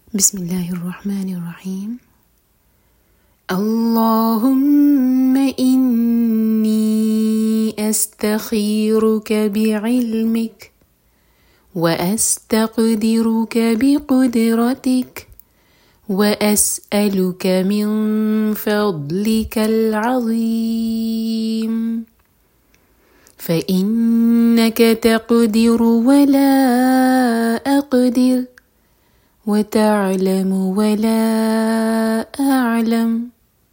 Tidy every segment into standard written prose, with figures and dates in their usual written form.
بسم الله الرحمن الرحيم. اللهم إني أستخيرك بعلمك وأستقدرك بقدرتك وأسألك من فضلك العظيم، فإنك تقدر ولا أقدر، وتعلم ولا أعلم،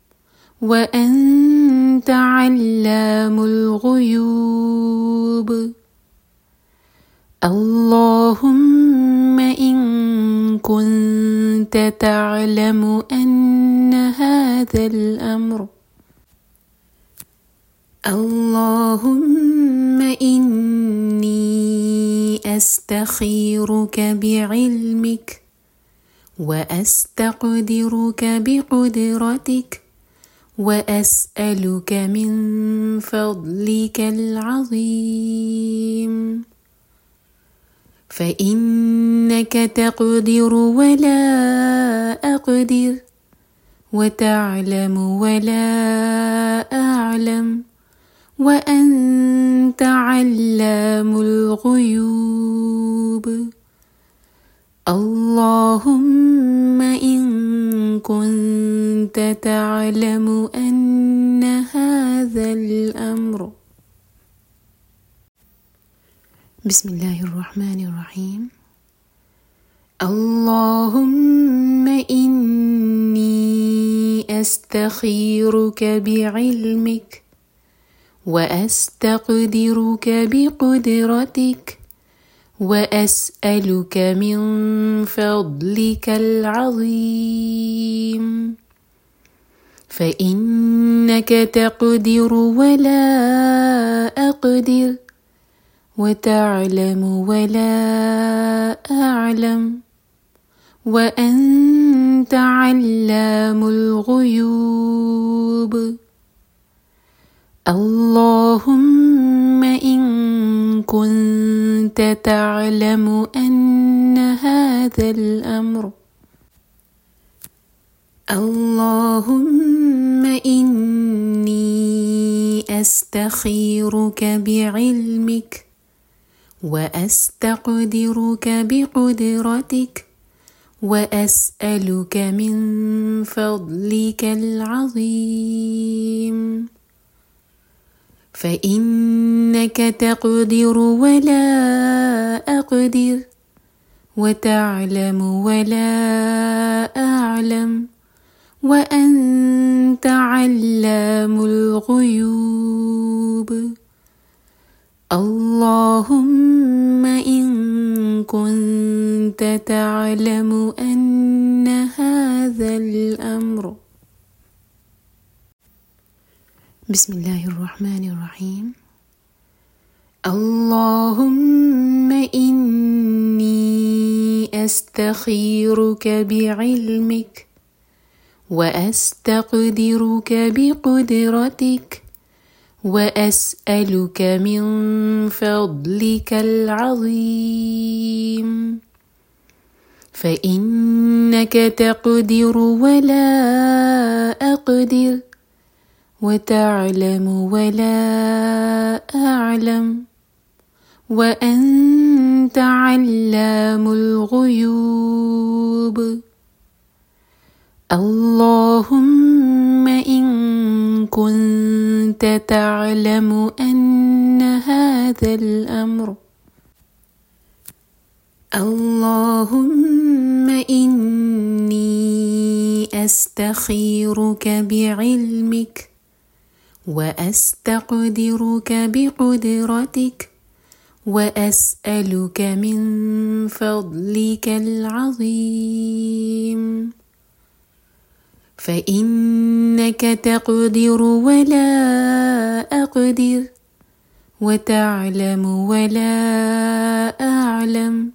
وأنت علام الغيوب. اللهم إن كنت تعلم أن هذا الأمر اللهم إني أستخيرك بعلمك وأستقدرك بقدرتك وأسألك من فضلك العظيم، فإنك تقدر ولا أقدر، وتعلم ولا أعلم، وأنت علام الغيوب. اللهم إن كنت تعلم أن هذا الأمر بسم الله الرحمن الرحيم. اللهم إني أستخيرك بعلمك وأستقدرك بقدرتك وأسألك من فضلك العظيم، فإنك تقدر ولا أقدر، وتعلم ولا أعلم، وأنت علام الغيوب. اللهم إن كنت تعلم أن هذا الأمر اللهم إني أستخيرك بعلمك وأستقدرك بقدرتك وأسألك من فضلك العظيم، فإنك تقدر ولا أقدر، وتعلم ولا أعلم، وأنت علام الغيوب. اللهم إن كنت تعلم أن هذا الأمر بسم الله الرحمن الرحيم. اللهم إني أستخيرك بعلمك وأستقدرك بقدرتك وأسألك من فضلك العظيم، فإنك تقدر ولا أقدر، وتعلم ولا أعلم، وأنت علام الغيوب. اللهم إن كنت تعلم أن هذا الأمر اللهم إني أستخيرك بعلمك وأستقدرك بقدرتك وأسألك من فضلك العظيم، فإنك تقدر ولا أقدر، وتعلم ولا أعلم،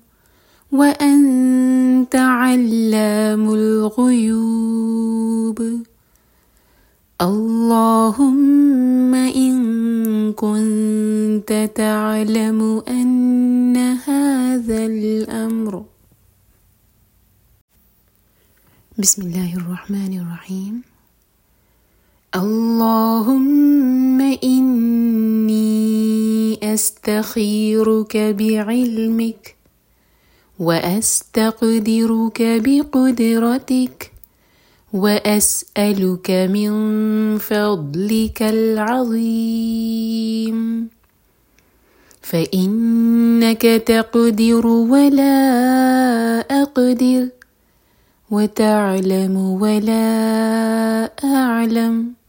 وأنت علام الغيوب. اللهم إن كنت تعلم أن هذا الأمر بسم الله الرحمن الرحيم. اللهم إني أستخيرك بعلمك وأستقدرك بقدرتك وأسألك من فضلك العظيم، فإنك تقدر ولا أقدر، وتعلم ولا أعلم،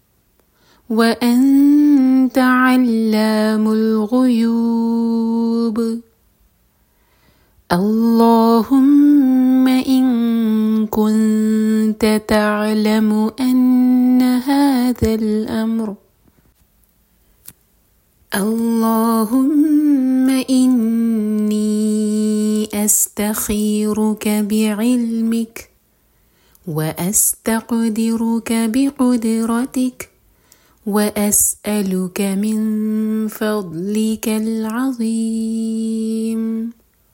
وأنت علام الغيوب. اللهم إن كنت تعلم أن هذا الأمر، اللهم إني أستخيرك بعلمك وأستقدرك بقدرتك وأسألك من فضلك العظيم،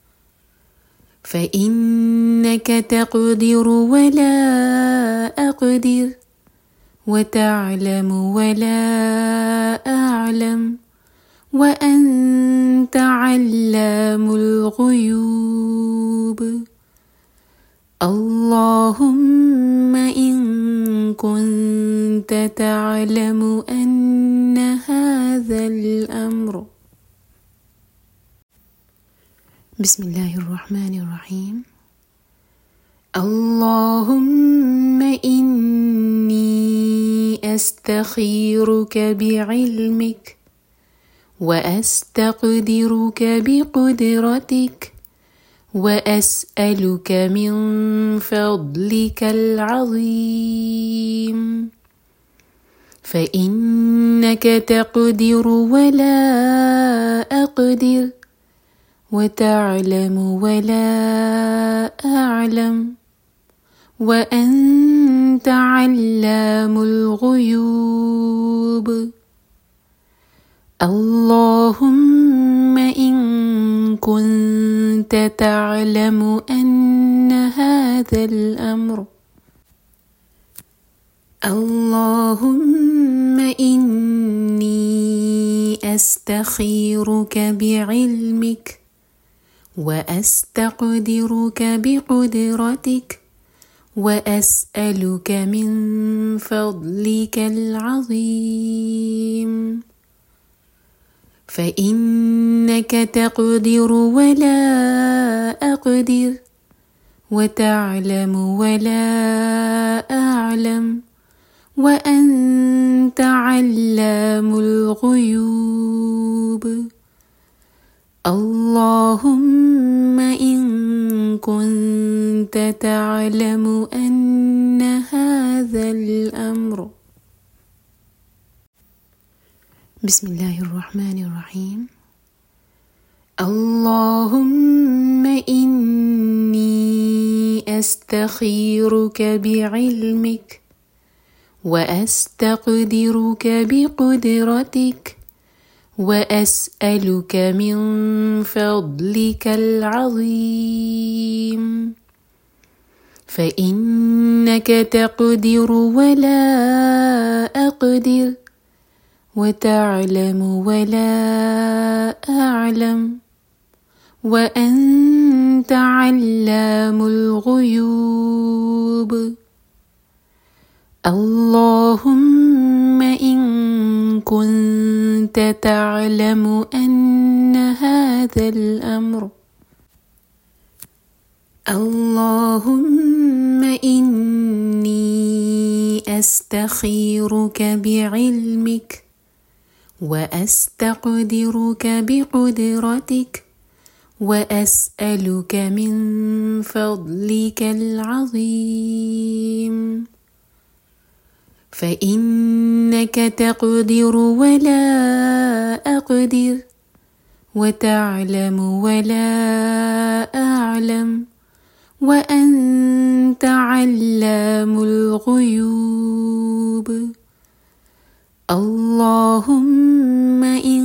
فإنك تقدر ولا أقدر، وتعلم ولا أعلم، وأنت علام الغيوب. اللهم إن كنت تعلم أن هذا الأمر. بسم الله الرحمن الرحيم. اللهم إني أستخيرك بعلمك وأستقدرك بقدرتك وأسألك من فضلك العظيم، فإنك تقدر ولا أقدر، وتعلم ولا أعلم، وأنت علام الغيوب. اللهم إن كنت تعلم أن هذا الأمر، اللهم إني أستخيرك بعلمك وأستقدرك بقدرتك وأسألك من فضلك العظيم، فإنك تقدر ولا أقدر، وتعلم ولا أعلم، وأنت علام الغيوب. اللهم إن كنت تعلم أن هذا الأمر. بسم الله الرحمن الرحيم. اللهم إني أستخيرك بعلمك وأستقدرك بقدرتك وأسألك من فضلك العظيم، فإنك تقدر ولا أقدر، وتعلم ولا أعلم، وأنت علام الغيوب. اللهم إن كنت تعلم أن هذا الأمر، اللهم إني أستخيرك بعلمك وأستقدرك بقدرتك وأسألك من فضلك العظيم، فإنك تقدر ولا أقدر، وتعلم ولا أعلم، وأنت علام الغيوب. اللهم إن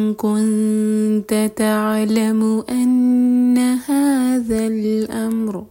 كنت تعلم أن هذا الأمر